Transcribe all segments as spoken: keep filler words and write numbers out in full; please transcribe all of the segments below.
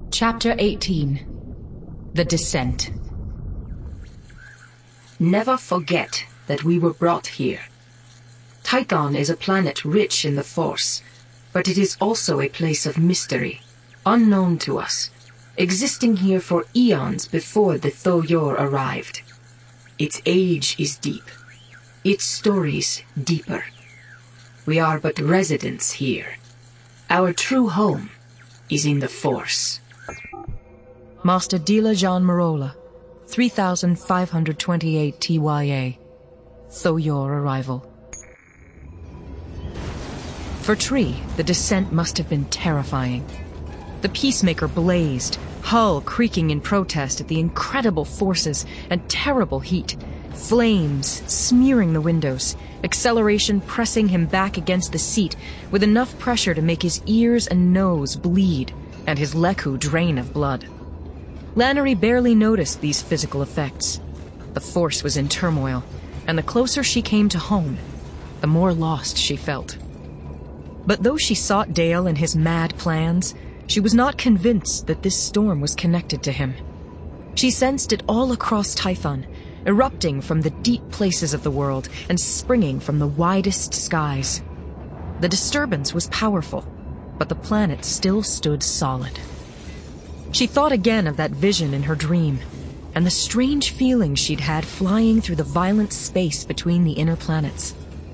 Chapter eighteen. The Descent. Never forget that we were brought here. Tython is a planet rich in the Force, but it is also a place of mystery, unknown to us, existing here for eons before the Thoyor arrived. Its age is deep, its stories deeper. We are but residents here. Our true home is in the Force. Master Dila Jean Marola, three thousand five hundred twenty-eight T Y A. Thoyor arrival. For Tree, the descent must have been terrifying. The Peacemaker blazed, hull creaking in protest at the incredible forces and terrible heat, flames smearing the windows, acceleration pressing him back against the seat with enough pressure to make his ears and nose bleed, and his Leku drain of blood. Lannery barely noticed these physical effects. The Force was in turmoil, and the closer she came to home, the more lost she felt. But though she sought Dale and his mad plans, she was not convinced that this storm was connected to him. She sensed it all across Tython, erupting from the deep places of the world and springing from the widest skies. The disturbance was powerful, but the planet still stood solid. She thought again of that vision in her dream, and the strange feeling she'd had flying through the violent space between the inner planets.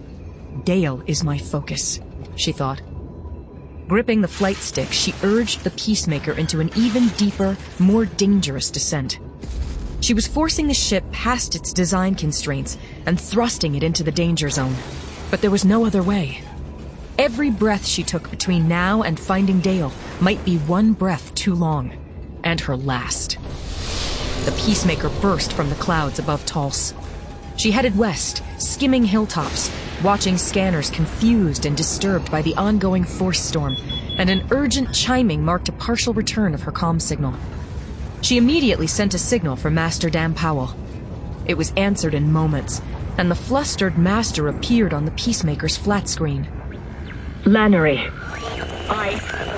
Dale is my focus, she thought. Gripping the flight stick, she urged the Peacemaker into an even deeper, more dangerous descent. She was forcing the ship past its design constraints and thrusting it into the danger zone, but there was no other way. Every breath she took between now and finding Dale might be one breath too long, and her last. The Peacemaker burst from the clouds above Tulse. She headed west, skimming hilltops, watching scanners confused and disturbed by the ongoing force storm, and an urgent chiming marked a partial return of her comm signal. She immediately sent a signal for Master Dan Powell. It was answered in moments, and the flustered Master appeared on the Peacemaker's flat screen. Lannery. I...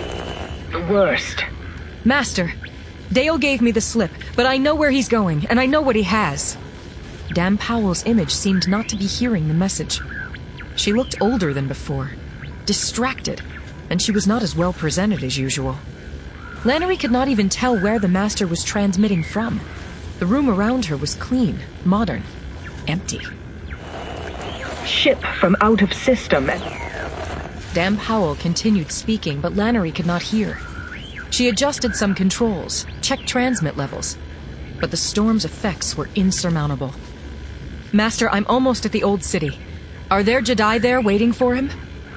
the worst. Master, Dale gave me the slip, but I know where he's going, and I know what he has. Dan Powell's image seemed not to be hearing the message. She looked older than before, distracted, and she was not as well presented as usual. Lannery could not even tell where the Master was transmitting from. The room around her was clean, modern, empty. Ship from out of system. Dan Powell continued speaking, but Lannery could not hear. She adjusted some controls, checked transmit levels, but the storm's effects were insurmountable. Master, I'm almost at the Old City. Are there Jedi there waiting for him?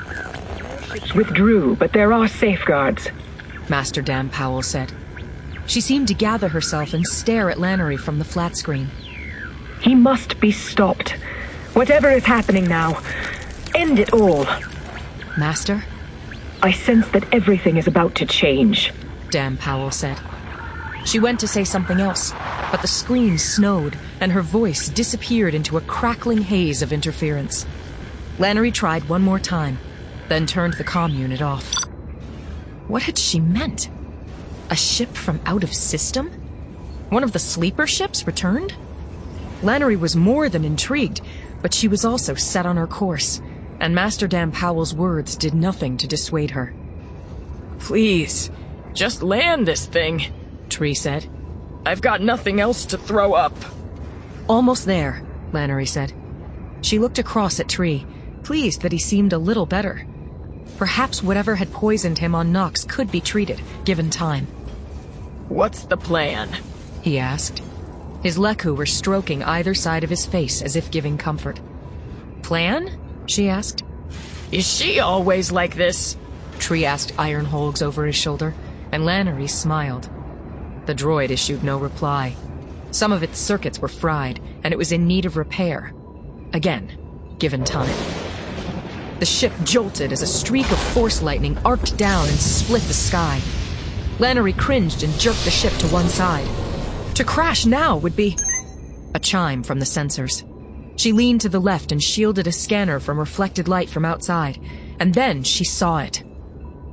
Withdrew, but there are safeguards, Master Dan Powell said. She seemed to gather herself and stare at Lannery from the flat screen. He must be stopped. Whatever is happening now, end it all. Master? I sense that everything is about to change, Dan Powell said. She went to say something else, but the screen snowed, and her voice disappeared into a crackling haze of interference. Lannery tried one more time, then turned the comm unit off. What had she meant? A ship from out of system? One of the sleeper ships returned? Lannery was more than intrigued, but she was also set on her course, and Master Dan Powell's words did nothing to dissuade her. Please, just land this thing, Tree said. I've got nothing else to throw up. Almost there, Lannery said. She looked across at Tree, pleased that he seemed a little better. Perhaps whatever had poisoned him on Nox could be treated, given time. What's the plan? He asked. His Leku were stroking either side of his face as if giving comfort. Plan? She asked. Is she always like this? Tree asked Iron Holgs over his shoulder, and Lannery smiled. The droid issued no reply. Some of its circuits were fried, and it was in need of repair. Again, given time. The ship jolted as a streak of force lightning arced down and split the sky. Lannery cringed and jerked the ship to one side. To crash now would be... A chime from the sensors. She leaned to the left and shielded a scanner from reflected light from outside, and then she saw it.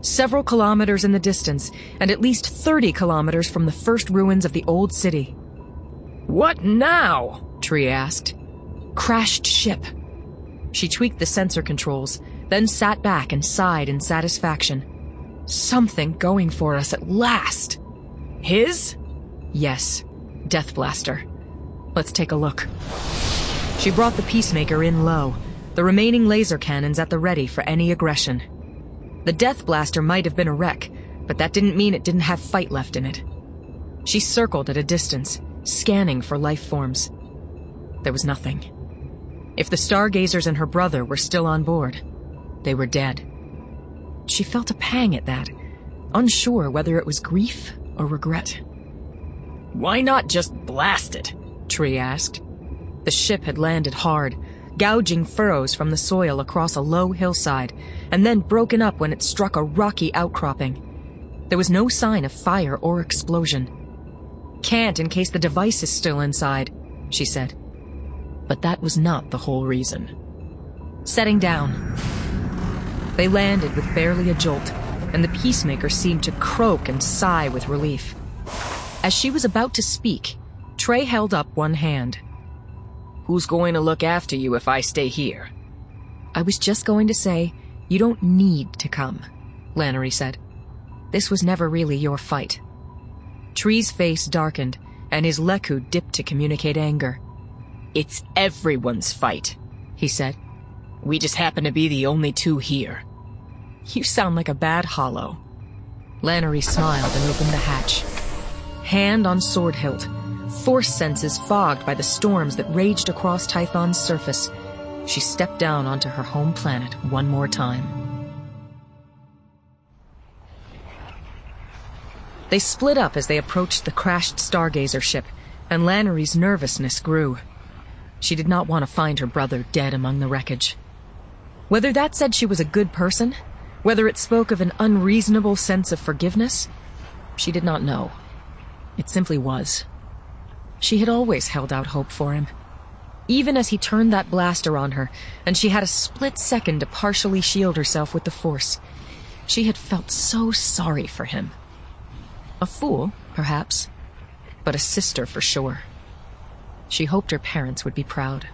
several kilometers in the distance, and at least thirty kilometers from the first ruins of the old city. What now? Tree asked. Crashed ship. She tweaked the sensor controls, then sat back and sighed in satisfaction. Something going for us at last. His? Yes, Death Blaster. Let's take a look. She brought the Peacemaker in low, the remaining laser cannons at the ready for any aggression. The Death Blaster might have been a wreck, but that didn't mean it didn't have fight left in it. She circled at a distance, scanning for life forms. There was nothing. If the Stargazers and her brother were still on board, they were dead. She felt a pang at that, unsure whether it was grief or regret. Why not just blast it? Tree asked. The ship had landed hard, gouging furrows from the soil across a low hillside, and then broken up when it struck a rocky outcropping. There was no sign of fire or explosion. Can't in case the device is still inside, she said. But that was not the whole reason. Setting down. They landed with barely a jolt, and the Peacemaker seemed to croak and sigh with relief. As she was about to speak, Trey held up one hand. Who's going to look after you if I stay here? I was just going to say, you don't need to come, Lannery said. This was never really your fight. Tree's face darkened, and his Leku dipped to communicate anger. It's everyone's fight, he said. We just happen to be the only two here. You sound like a bad hollow. Lannery smiled and opened the hatch. Hand on sword hilt, force senses fogged by the storms that raged across Tython's surface, she stepped down onto her home planet one more time. They split up as they approached the crashed Stargazer ship, and Lannery's nervousness grew. She did not want to find her brother dead among the wreckage. Whether that said she was a good person, whether it spoke of an unreasonable sense of forgiveness, she did not know. It simply was. She had always held out hope for him. Even as he turned that blaster on her, and she had a split second to partially shield herself with the Force, she had felt so sorry for him. A fool, perhaps, but a sister for sure. She hoped her parents would be proud.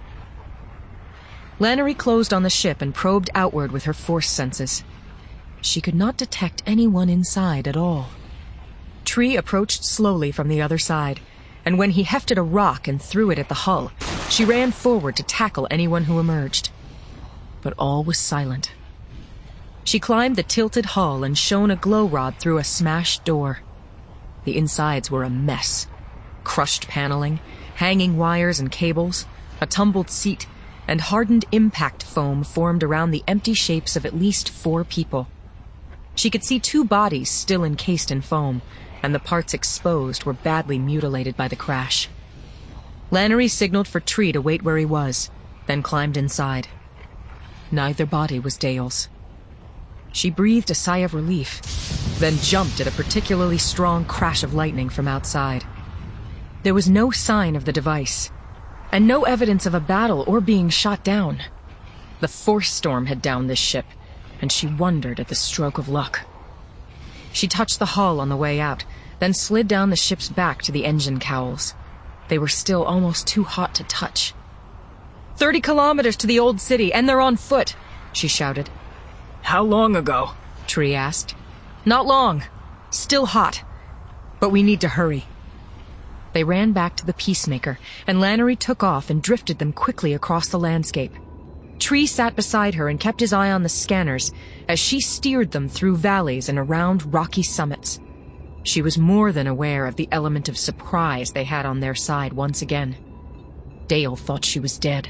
Lannery closed on the ship and probed outward with her Force senses. She could not detect anyone inside at all. Tree approached slowly from the other side, and when he hefted a rock and threw it at the hull, she ran forward to tackle anyone who emerged. But all was silent. She climbed the tilted hull and shone a glow rod through a smashed door. The insides were a mess. Crushed paneling, hanging wires and cables, a tumbled seat, and hardened impact foam formed around the empty shapes of at least four people. She could see two bodies still encased in foam, and the parts exposed were badly mutilated by the crash. Lannery signaled for Tree to wait where he was, then climbed inside. Neither body was Dale's. She breathed a sigh of relief, then jumped at a particularly strong crash of lightning from outside. There was no sign of the device, and no evidence of a battle or being shot down. The Force storm had downed this ship, and she wondered at the stroke of luck. She touched the hull on the way out, then slid down the ship's back to the engine cowls. They were still almost too hot to touch. Thirty kilometers to the old city, and they're on foot, she shouted. How long ago? Tree asked. Not long. Still hot. But we need to hurry. They ran back to the Peacemaker, and Lannery took off and drifted them quickly across the landscape. Tree sat beside her and kept his eye on the scanners as she steered them through valleys and around rocky summits. She was more than aware of the element of surprise they had on their side once again. Dale thought she was dead.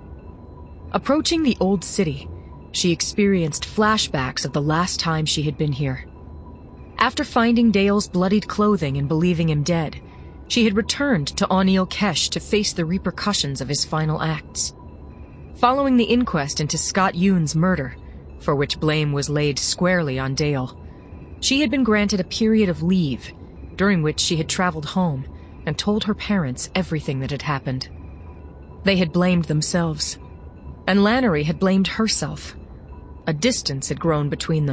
Approaching the old city, she experienced flashbacks of the last time she had been here. After finding Dale's bloodied clothing and believing him dead, she had returned to O'Neill Kesh to face the repercussions of his final acts. Following the inquest into Scott Yoon's murder, for which blame was laid squarely on Dale, she had been granted a period of leave, during which she had traveled home and told her parents everything that had happened. They had blamed themselves, and Lannery had blamed herself. A distance had grown between them,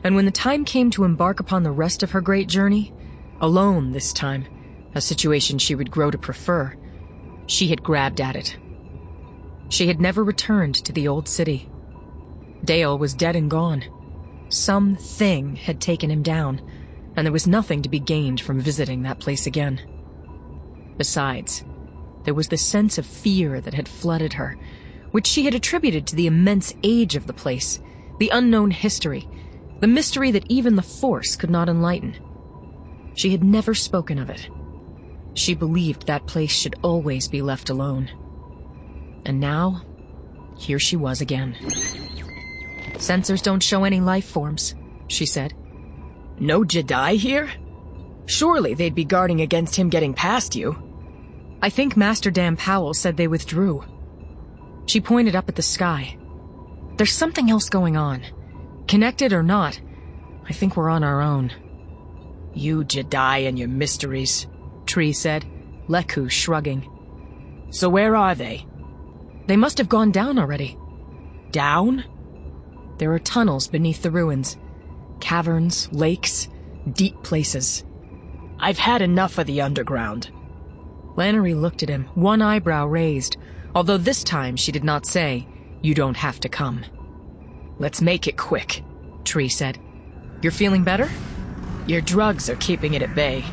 and when the time came to embark upon the rest of her great journey, alone this time, a situation she would grow to prefer, she had grabbed at it. She had never returned to the old city. Dale was dead and gone. Some thing had taken him down, and there was nothing to be gained from visiting that place again. Besides, there was the sense of fear that had flooded her, which she had attributed to the immense age of the place, the unknown history, the mystery that even the Force could not enlighten. She had never spoken of it. She believed that place should always be left alone. And now, here she was again. "Sensors don't show any life forms," she said. "No Jedi here? Surely they'd be guarding against him getting past you." "I think Master Dan Powell said they withdrew." She pointed up at the sky. "There's something else going on. Connected or not, I think we're on our own." "You Jedi and your mysteries," Tree said, Leku shrugging. "So where are they?" "They must have gone down already." "Down?" "There are tunnels beneath the ruins. Caverns, lakes, deep places." "I've had enough of the underground." Lannery looked at him, one eyebrow raised, although this time she did not say, "You don't have to come." "Let's make it quick," Tree said. "You're feeling better?" "Your drugs are keeping it at bay."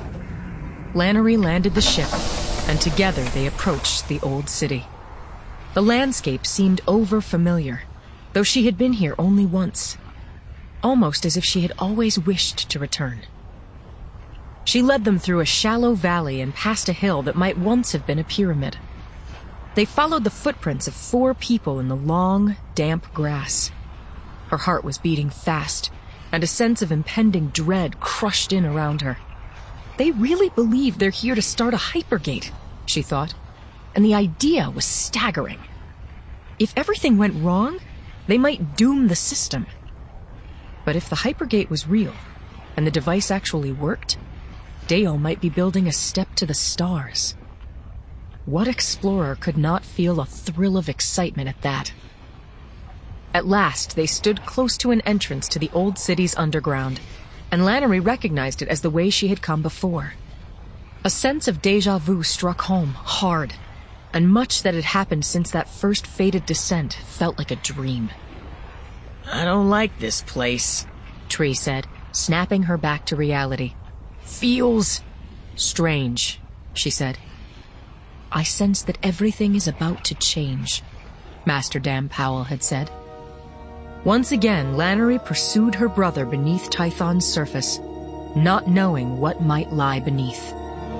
Lannery landed the ship, and together they approached the old city. The landscape seemed over-familiar, though she had been here only once, almost as if she had always wished to return. She led them through a shallow valley and past a hill that might once have been a pyramid. They followed the footprints of four people in the long, damp grass. Her heart was beating fast, and a sense of impending dread crushed in around her. They really believe they're here to start a hypergate, she thought, and the idea was staggering. If everything went wrong, they might doom the system. But if the hypergate was real, and the device actually worked, Dale might be building a step to the stars. What explorer could not feel a thrill of excitement at that? At last, they stood close to an entrance to the old city's underground, and Lannery recognized it as the way she had come before. A sense of déjà vu struck home, hard, and much that had happened since that first fated descent felt like a dream. "I don't like this place," Tree said, snapping her back to reality. "Feels strange," she said. "I sense that everything is about to change," Master Dan Powell had said. Once again, Lannery pursued her brother beneath Tython's surface, not knowing what might lie beneath.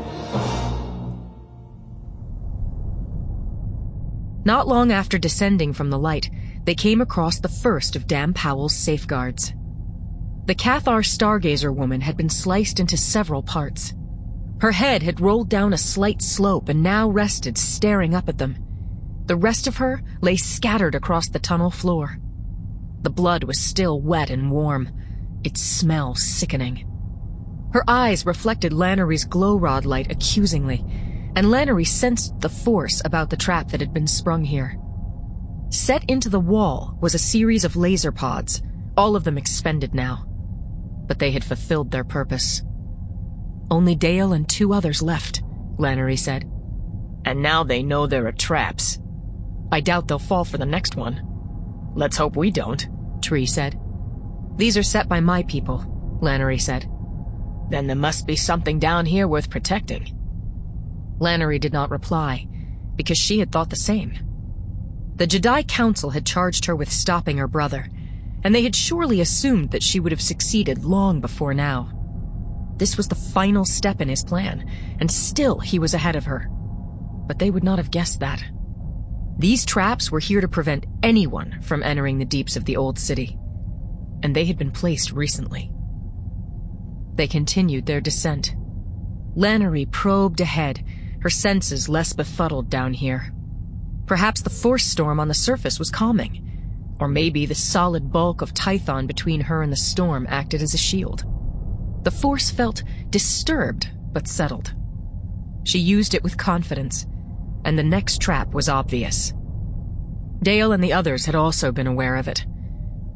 Not long after descending from the light, they came across the first of Dan Powell's safeguards. The Cathar Stargazer woman had been sliced into several parts. Her head had rolled down a slight slope and now rested, staring up at them. The rest of her lay scattered across the tunnel floor. The blood was still wet and warm, its smell sickening. Her eyes reflected Lannery's glow rod light accusingly, and Lannery sensed the force about the trap that had been sprung here. Set into the wall was a series of laser pods, all of them expended now. But they had fulfilled their purpose. "Only Dale and two others left," Lannery said. "And now they know there are traps." "I doubt they'll fall for the next one." "Let's hope we don't," Tree said. "These are set by my people," Lannery said. "Then there must be something down here worth protecting." Lannery did not reply, because she had thought the same. The Jedi Council had charged her with stopping her brother, and they had surely assumed that she would have succeeded long before now. This was the final step in his plan, and still he was ahead of her. But they would not have guessed that. These traps were here to prevent anyone from entering the deeps of the old city, and they had been placed recently. They continued their descent. Lannery probed ahead, her senses less befuddled down here. Perhaps the force storm on the surface was calming, or maybe the solid bulk of Tython between her and the storm acted as a shield. The force felt disturbed but settled. She used it with confidence, and the next trap was obvious. Dale and the others had also been aware of it.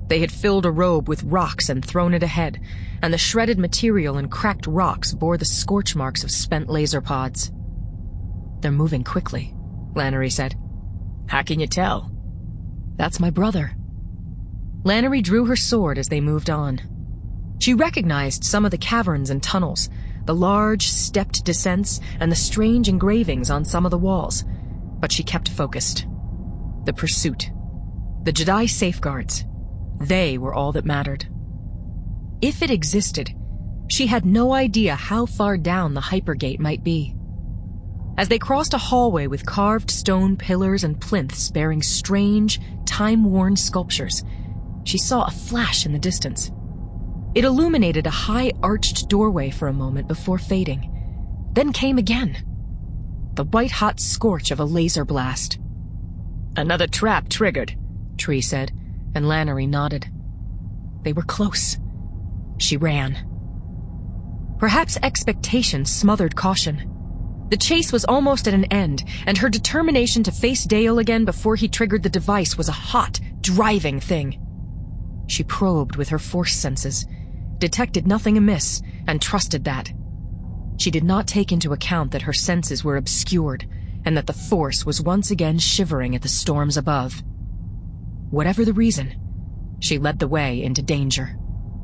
They had filled a robe with rocks and thrown it ahead, and the shredded material and cracked rocks bore the scorch marks of spent laser pods. "They're moving quickly," Lannery said. "How can you tell?" "That's my brother." Lannery drew her sword as they moved on. She recognized some of the caverns and tunnels, the large, stepped descents, and the strange engravings on some of the walls, but she kept focused. The pursuit. The Jedi safeguards. They were all that mattered. If it existed, she had no idea how far down the hypergate might be. As they crossed a hallway with carved stone pillars and plinths bearing strange, time-worn sculptures, she saw a flash in the distance. It illuminated a high arched doorway for a moment before fading, then came again. The white-hot scorch of a laser blast. "Another trap triggered," Tree said, and Lannery nodded. They were close. She ran. Perhaps expectation smothered caution. The chase was almost at an end, and her determination to face Dale again before he triggered the device was a hot, driving thing. She probed with her force senses, detected nothing amiss, and trusted that. She did not take into account that her senses were obscured, and that the force was once again shivering at the storms above. Whatever the reason, she led the way into danger.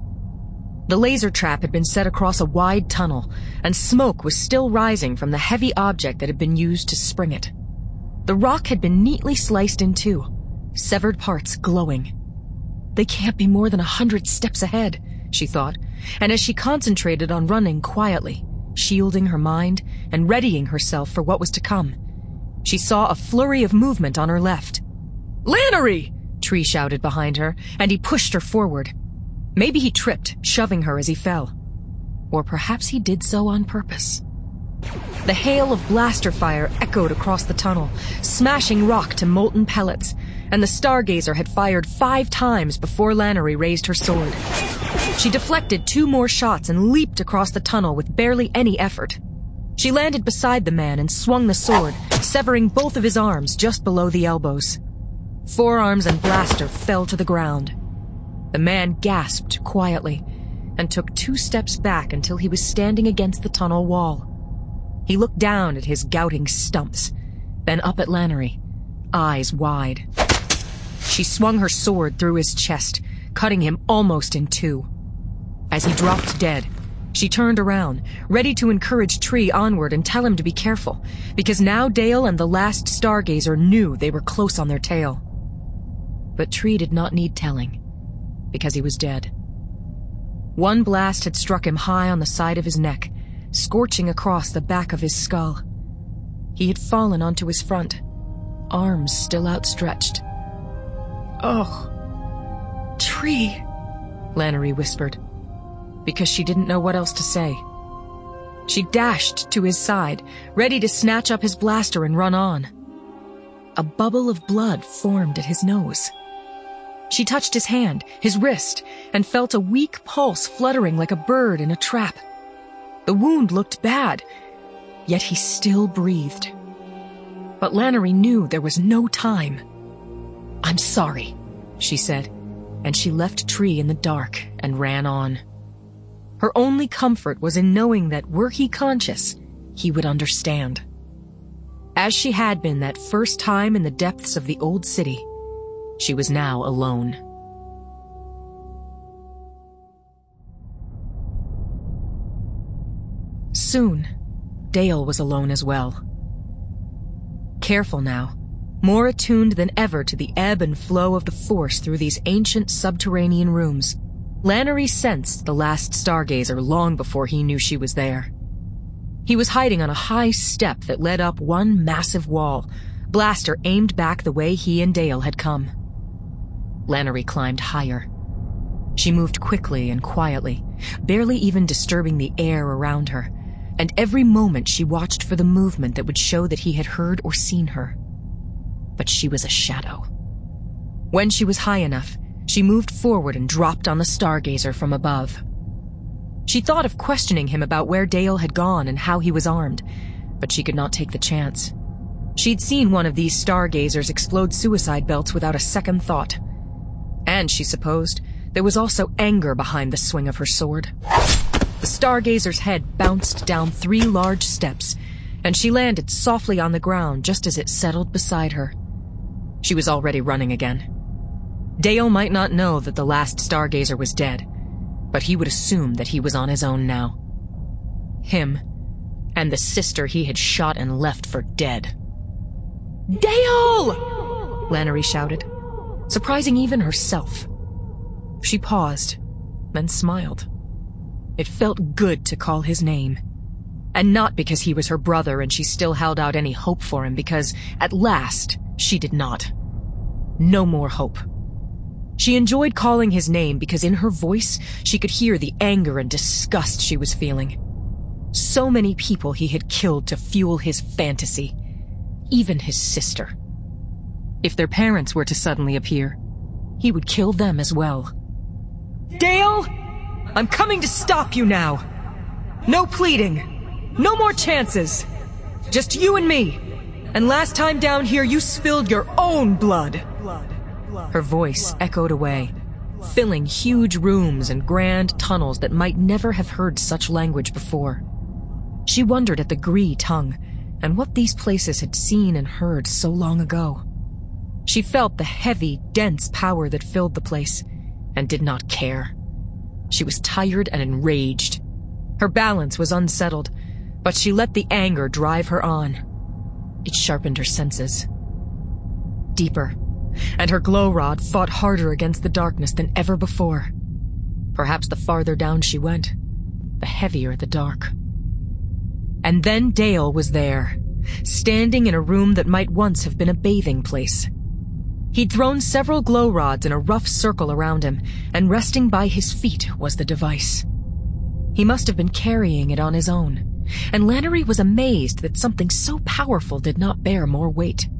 The laser trap had been set across a wide tunnel, and smoke was still rising from the heavy object that had been used to spring it. The rock had been neatly sliced in two, severed parts glowing. They can't be more than a hundred steps ahead, she thought, and as she concentrated on running quietly, shielding her mind and readying herself for what was to come, she saw a flurry of movement on her left. "Lannery!" Tree shouted behind her, and he pushed her forward. Maybe he tripped, shoving her as he fell. Or perhaps he did so on purpose. The hail of blaster fire echoed across the tunnel, smashing rock to molten pellets, and the Stargazer had fired five times before Lannery raised her sword. She deflected two more shots and leaped across the tunnel with barely any effort. She landed beside the man and swung the sword, severing both of his arms just below the elbows. Forearms and blaster fell to the ground. The man gasped quietly and took two steps back until he was standing against the tunnel wall. He looked down at his gouting stumps, then up at Lannery, eyes wide. She swung her sword through his chest, cutting him almost in two. As he dropped dead, she turned around, ready to encourage Tree onward and tell him to be careful, because now Dale and the last Stargazer knew they were close on their tail. But Tree did not need telling, because he was dead. One blast had struck him high on the side of his neck, scorching across the back of his skull. He had fallen onto his front, arms still outstretched. "Oh, Tree," Lannery whispered, because she didn't know what else to say. She dashed to his side, ready to snatch up his blaster and run on. A bubble of blood formed at his nose. She touched his hand, his wrist, and felt a weak pulse fluttering like a bird in a trap. The wound looked bad, yet he still breathed. But Lannery knew there was no time. "I'm sorry," she said, and she left Tree in the dark and ran on. Her only comfort was in knowing that were he conscious, he would understand. As she had been that first time in the depths of the old city, she was now alone. Soon, Dale was alone as well. Careful now, more attuned than ever to the ebb and flow of the Force through these ancient subterranean rooms, Lannery sensed the last Stargazer long before he knew she was there. He was hiding on a high step that led up one massive wall, blaster aimed back the way he and Dale had come. Lannery climbed higher. She moved quickly and quietly, barely even disturbing the air around her, and every moment she watched for the movement that would show that he had heard or seen her. But she was a shadow. When she was high enough, she moved forward and dropped on the Stargazer from above. She thought of questioning him about where Dale had gone and how he was armed, but she could not take the chance. She'd seen one of these Stargazers explode suicide belts without a second thought. And, she supposed, there was also anger behind the swing of her sword. The stargazer's head bounced down three large steps, and she landed softly on the ground just as it settled beside her. She was already running again. Dale might not know that the last stargazer was dead, but he would assume that he was on his own now. Him, and the sister he had shot and left for dead. "Dale!" Lannery shouted, surprising even herself. She paused, then smiled. It felt good to call his name. And not because he was her brother and she still held out any hope for him, because, at last, she did not. No more hope. She enjoyed calling his name because in her voice she could hear the anger and disgust she was feeling. So many people he had killed to fuel his fantasy. Even his sister. If their parents were to suddenly appear, he would kill them as well. "Dale! I'm coming to stop you now! No pleading! No more chances! Just you and me! And last time down here you spilled your own blood!" Her voice echoed away, filling huge rooms and grand tunnels that might never have heard such language before. She wondered at the Gree tongue, and what these places had seen and heard so long ago. She felt the heavy, dense power that filled the place, and did not care. She was tired and enraged. Her balance was unsettled, but she let the anger drive her on. It sharpened her senses. Deeper, and her glow rod fought harder against the darkness than ever before. Perhaps the farther down she went, the heavier the dark. And then Dale was there, standing in a room that might once have been a bathing place. He'd thrown several glow rods in a rough circle around him, and resting by his feet was the device. He must have been carrying it on his own, and Lannery was amazed that something so powerful did not bear more weight.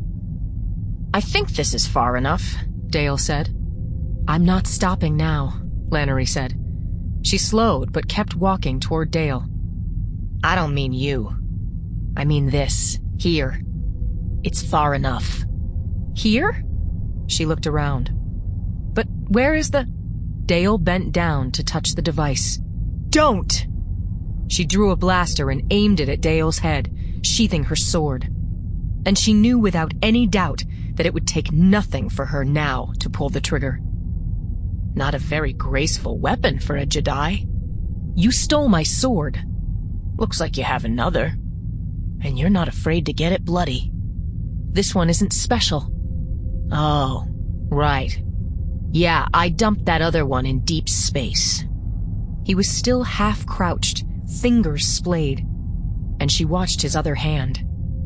"I think this is far enough," Dale said. "I'm not stopping now," Lannery said. She slowed, but kept walking toward Dale. "I don't mean you. I mean this, here. It's far enough." "Here?" She looked around. "But where is the—" Dale bent down to touch the device. "Don't!" She drew a blaster and aimed it at Dale's head, sheathing her sword. And she knew without any doubt that it would take nothing for her now to pull the trigger. "Not a very graceful weapon for a Jedi." "You stole my sword." "Looks like you have another. And you're not afraid to get it bloody." "This one isn't special." "Oh, right. Yeah, I dumped that other one in deep space." He was still half crouched, fingers splayed, and she watched his other hand.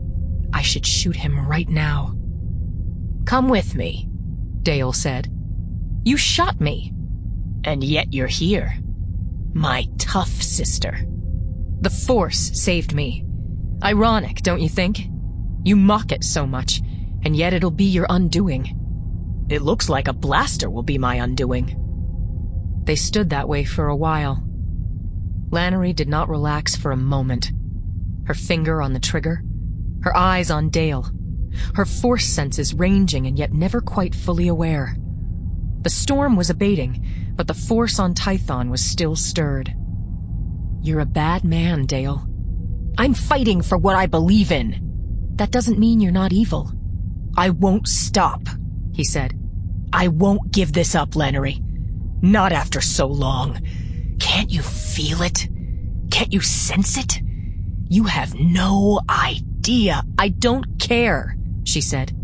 I should shoot him right now. "Come with me," Dale said. "You shot me." "And yet you're here. My tough sister." "The Force saved me. Ironic, don't you think? You mock it so much, and yet it'll be your undoing." "It looks like a blaster will be my undoing." They stood that way for a while. Lannery did not relax for a moment. Her finger on the trigger, her eyes on Dale, her Force senses ranging and yet never quite fully aware. The storm was abating, but the Force on Tython was still stirred. "You're a bad man, Dale." "I'm fighting for what I believe in." "That doesn't mean you're not evil." "I won't stop," he said. "I won't give this up, Lannery. Not after so long. Can't you feel it? Can't you sense it? You have no idea." "I don't care," she said.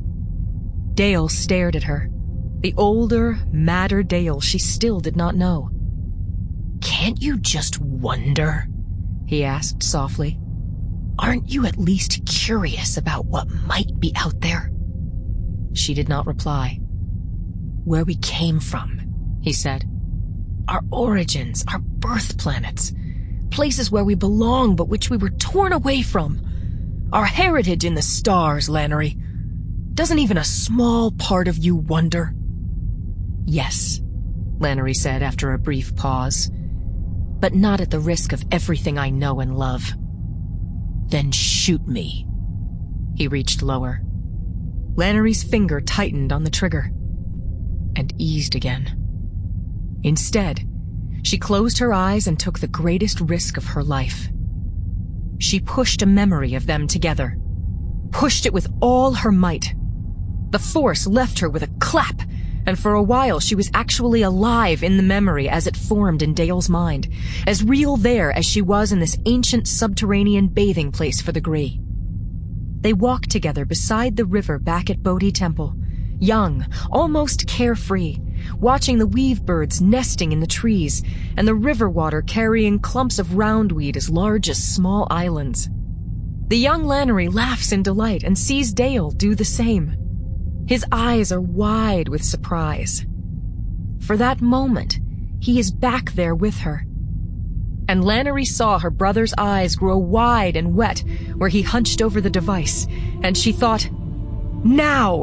Dale stared at her. The older, madder Dale she still did not know. "Can't you just wonder?" he asked softly. "Aren't you at least curious about what might be out there?" She did not reply. "Where we came from," he said. "Our origins, our birth planets, places where we belong but which we were torn away from. Our heritage in the stars, Lannery. Doesn't even a small part of you wonder?" "Yes," Lannery said after a brief pause. "But not at the risk of everything I know and love." "Then shoot me." He reached lower. Lannery's finger tightened on the trigger and eased again. Instead, she closed her eyes and took the greatest risk of her life. She pushed a memory of them together, pushed it with all her might. The force left her with a clap, and for a while she was actually alive in the memory as it formed in Dale's mind, as real there as she was in this ancient subterranean bathing place for the Gree. They walked together beside the river back at Bodhi Temple, young, almost carefree, watching the weave birds nesting in the trees and the river water carrying clumps of roundweed as large as small islands. The young Lannery laughs in delight and sees Dale do the same. His eyes are wide with surprise. For that moment, he is back there with her. And Lannery saw her brother's eyes grow wide and wet where he hunched over the device, and she thought, "Now!"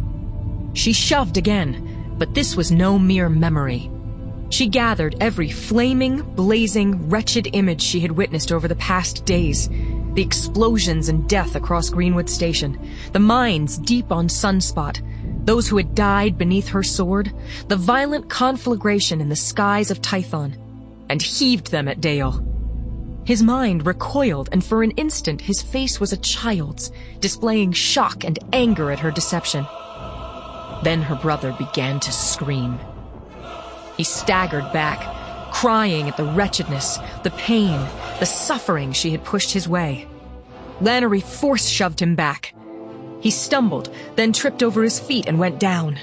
She shoved again, but this was no mere memory. She gathered every flaming, blazing, wretched image she had witnessed over the past days. The explosions and death across Greenwood Station, the mines deep on Sunspot, those who had died beneath her sword, the violent conflagration in the skies of Tython, and heaved them at Dale. His mind recoiled, and for an instant his face was a child's, displaying shock and anger at her deception. Then her brother began to scream. He staggered back, crying at the wretchedness, the pain, the suffering she had pushed his way. Lannery force-shoved him back. He stumbled, then tripped over his feet and went down.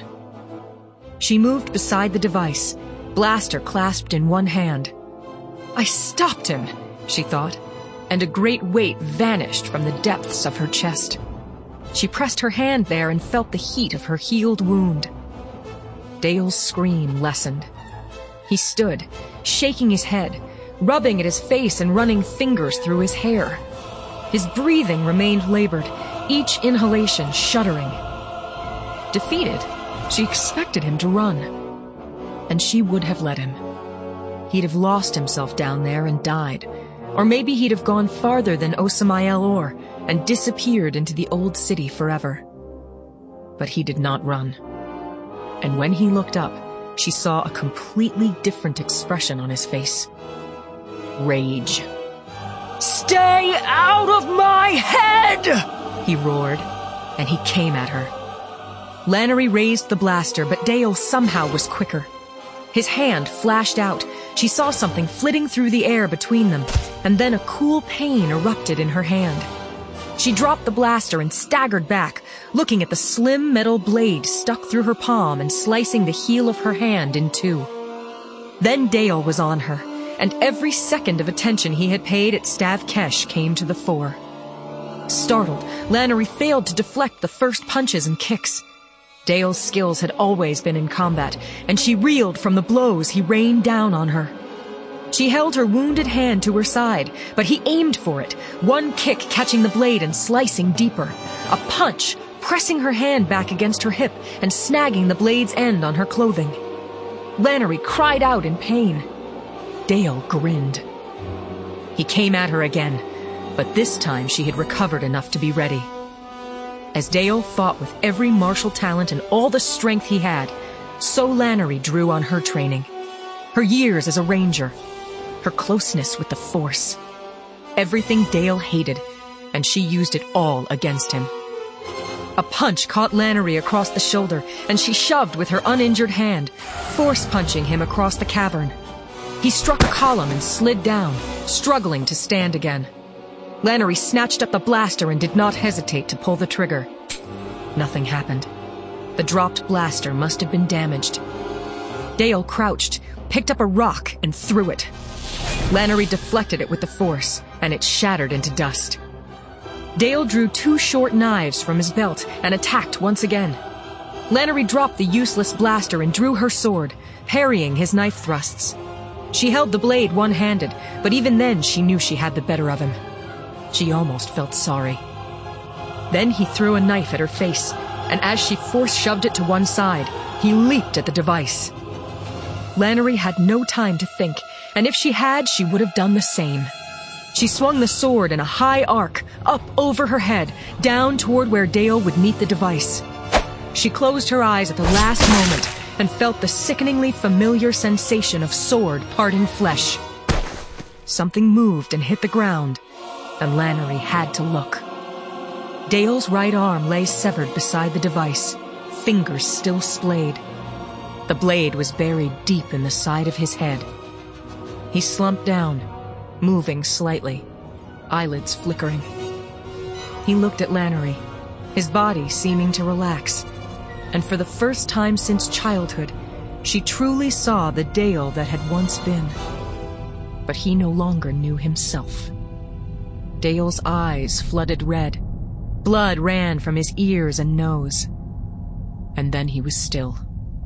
She moved beside the device, blaster clasped in one hand. "I stopped him," she thought, and a great weight vanished from the depths of her chest. She pressed her hand there and felt the heat of her healed wound. Dale's scream lessened. He stood, shaking his head, rubbing at his face and running fingers through his hair. His breathing remained labored, each inhalation shuddering. Defeated, she expected him to run. And she would have let him. He'd have lost himself down there and died. Or maybe he'd have gone farther than Osamael Or and disappeared into the old city forever. But he did not run. And when he looked up, she saw a completely different expression on his face. Rage. "Stay out of my head!" he roared, and he came at her. Lannery raised the blaster, but Dale somehow was quicker. His hand flashed out. She saw something flitting through the air between them, and then a cool pain erupted in her hand. She dropped the blaster and staggered back, looking at the slim metal blade stuck through her palm and slicing the heel of her hand in two. Then Dale was on her, and every second of attention he had paid at Stav Kesh came to the fore. Startled, Lannery failed to deflect the first punches and kicks. Dale's skills had always been in combat, and she reeled from the blows he rained down on her. She held her wounded hand to her side, but he aimed for it, one kick catching the blade and slicing deeper, a punch pressing her hand back against her hip and snagging the blade's end on her clothing. Lannery cried out in pain. Dale grinned. He came at her again, but this time she had recovered enough to be ready. As Dale fought with every martial talent and all the strength he had, so Lannery drew on her training, her years as a ranger, her closeness with the Force. Everything Dale hated, and she used it all against him. A punch caught Lannery across the shoulder, and she shoved with her uninjured hand, force-punching him across the cavern. He struck a column and slid down, struggling to stand again. Lannery snatched up the blaster and did not hesitate to pull the trigger. Nothing happened. The dropped blaster must have been damaged. Dale crouched, picked up a rock, and threw it. Lannery deflected it with the force, and it shattered into dust. Dale drew two short knives from his belt and attacked once again. Lannery dropped the useless blaster and drew her sword, parrying his knife thrusts. She held the blade one-handed, but even then she knew she had the better of him. She almost felt sorry. Then he threw a knife at her face, and as she force-shoved it to one side, he leaped at the device. Lannery had no time to think, and if she had, she would have done the same. She swung the sword in a high arc, up over her head, down toward where Dale would meet the device. She closed her eyes at the last moment, and felt the sickeningly familiar sensation of sword parting flesh. Something moved and hit the ground, and Lannery had to look. Dale's right arm lay severed beside the device, fingers still splayed. The blade was buried deep in the side of his head. He slumped down, moving slightly, eyelids flickering. He looked at Lannery, his body seeming to relax, and for the first time since childhood, she truly saw the Dale that had once been. But he no longer knew himself. Dale's eyes flooded red. Blood ran from his ears and nose. And then he was still.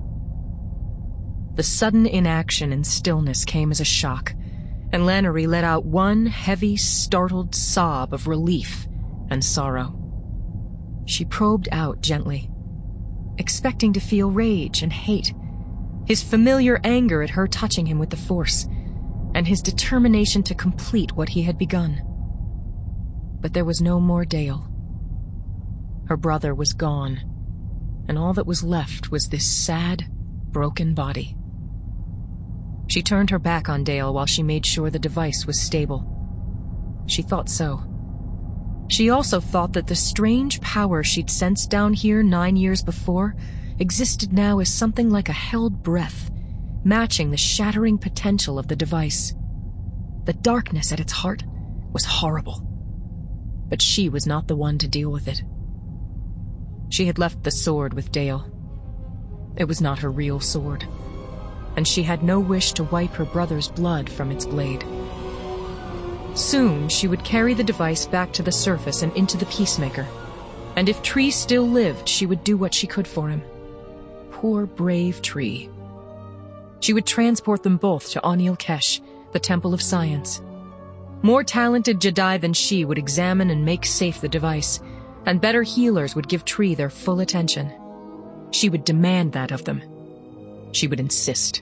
The sudden inaction and stillness came as a shock, and Lannery let out one heavy, startled sob of relief and sorrow. She probed out gently, expecting to feel rage and hate, his familiar anger at her touching him with the Force, and his determination to complete what he had begun. But there was no more Dale. Her brother was gone, and all that was left was this sad, broken body. She turned her back on Dale while she made sure the device was stable. She thought so. She also thought that the strange power she'd sensed down here nine years before existed now as something like a held breath, matching the shattering potential of the device. The darkness at its heart was horrible, but she was not the one to deal with it. She had left the sword with Dale. It was not her real sword, and she had no wish to wipe her brother's blood from its blade. Soon she would carry the device back to the surface and into the Peacemaker, and if Tree still lived, she would do what she could for him. Poor brave Tree. She would transport them both to Anil Kesh, the Temple of Science. More talented Jedi than she would examine and make safe the device, and better healers would give Tree their full attention. She would demand that of them. She would insist.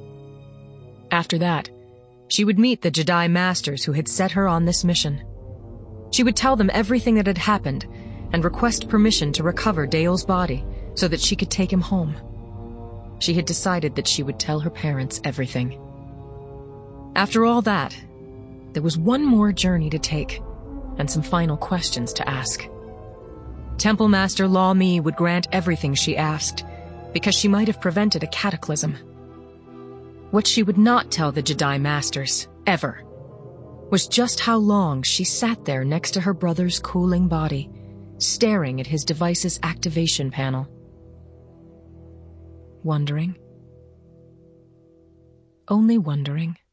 After that, she would meet the Jedi Masters who had set her on this mission. She would tell them everything that had happened and request permission to recover Dale's body so that she could take him home. She had decided that she would tell her parents everything. After all that, there was one more journey to take and some final questions to ask. Temple Master Law Mi would grant everything she asked, because she might have prevented a cataclysm. What she would not tell the Jedi Masters, ever, was just how long she sat there next to her brother's cooling body, staring at his device's activation panel. Wondering. Only wondering.